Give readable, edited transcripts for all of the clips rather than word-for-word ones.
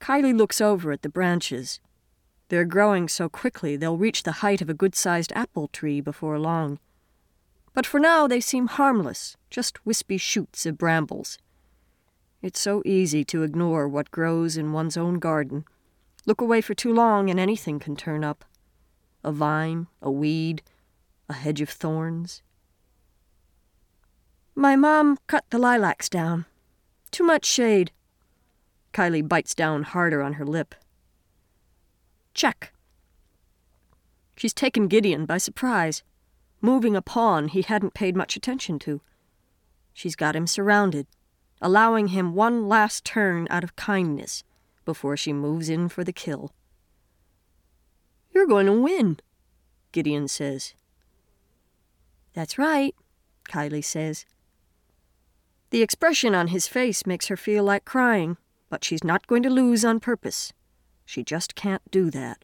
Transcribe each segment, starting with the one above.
Kylie looks over at the branches. They're growing so quickly they'll reach the height of a good-sized apple tree before long. But for now they seem harmless, just wispy shoots of brambles. It's so easy to ignore what grows in one's own garden. Look away for too long and anything can turn up. A vine, a weed, a hedge of thorns. My mom cut the lilacs down. Too much shade. Kylie bites down harder on her lip. Check. She's taken Gideon by surprise, moving a pawn he hadn't paid much attention to. She's got him surrounded, allowing him one last turn out of kindness before she moves in for the kill. You're going to win, Gideon says. That's right, Kylie says. The expression on his face makes her feel like crying, but she's not going to lose on purpose. She just can't do that.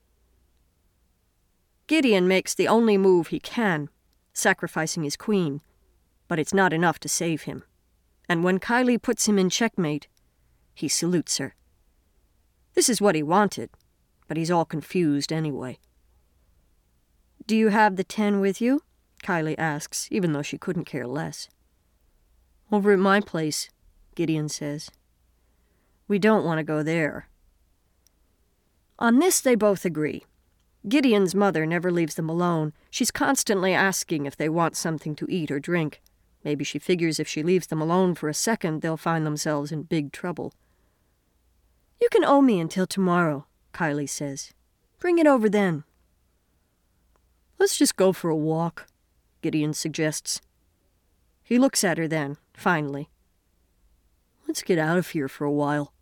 Gideon makes the only move he can, sacrificing his queen, but it's not enough to save him. And when Kylie puts him in checkmate, he salutes her. This is what he wanted, but he's all confused anyway. Do you have the 10 with you? Kylie asks, even though she couldn't care less. Over at my place, Gideon says. We don't want to go there. On this they both agree. Gideon's mother never leaves them alone. She's constantly asking if they want something to eat or drink. Maybe she figures if she leaves them alone for a second, they'll find themselves in big trouble. You can owe me until tomorrow, Kylie says. Bring it over then. Let's just go for a walk, Gideon suggests. He looks at her then, finally. Let's get out of here for a while.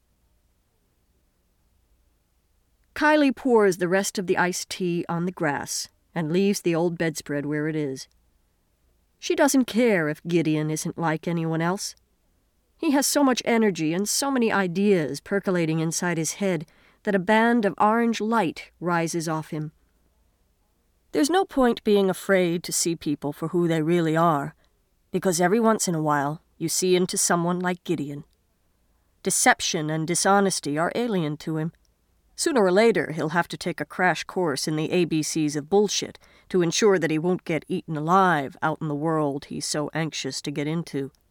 Kylie pours the rest of the iced tea on the grass and leaves the old bedspread where it is. She doesn't care if Gideon isn't like anyone else. He has so much energy and so many ideas percolating inside his head that a band of orange light rises off him. There's no point being afraid to see people for who they really are, because every once in a while you see into someone like Gideon. Deception and dishonesty are alien to him. Sooner or later, he'll have to take a crash course in the ABCs of bullshit to ensure that he won't get eaten alive out in the world he's so anxious to get into.